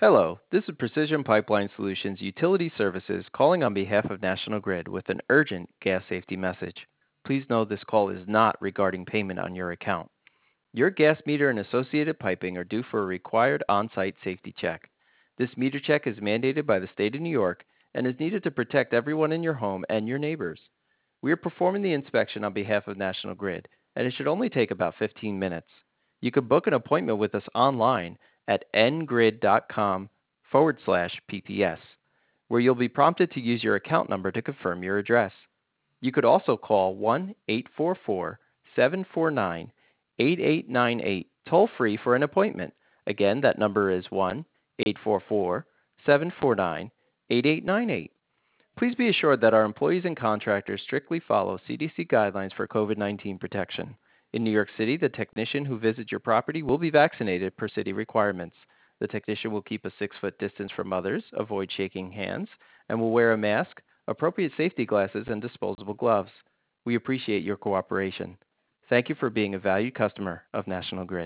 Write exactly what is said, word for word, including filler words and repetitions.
Hello, this is Precision Pipeline Solutions Utility Services calling on behalf of National Grid with an urgent gas safety message. Please know this call is not regarding payment on your account. Your gas meter and associated piping are due for a required on-site safety check. This meter check is mandated by the state of New York and is needed to protect everyone in your home and your neighbors. We are performing the inspection on behalf of National Grid, and it should only take about fifteen minutes. You can book an appointment with us online at ngrid.com forward slash PPS, where you'll be prompted to use your account number to confirm your address. You could also call one eight four four, seven four nine, eight eight nine eight toll free for an appointment. Again, that number is one eight four four, seven four nine, eight eight nine eight. Please be assured that our employees and contractors strictly follow C D C guidelines for COVID nineteen protection. In New York City, the technician who visits your property will be vaccinated per city requirements. The technician will keep a six foot distance from others, avoid shaking hands, and will wear a mask, appropriate safety glasses, and disposable gloves. We appreciate your cooperation. Thank you for being a valued customer of National Grid.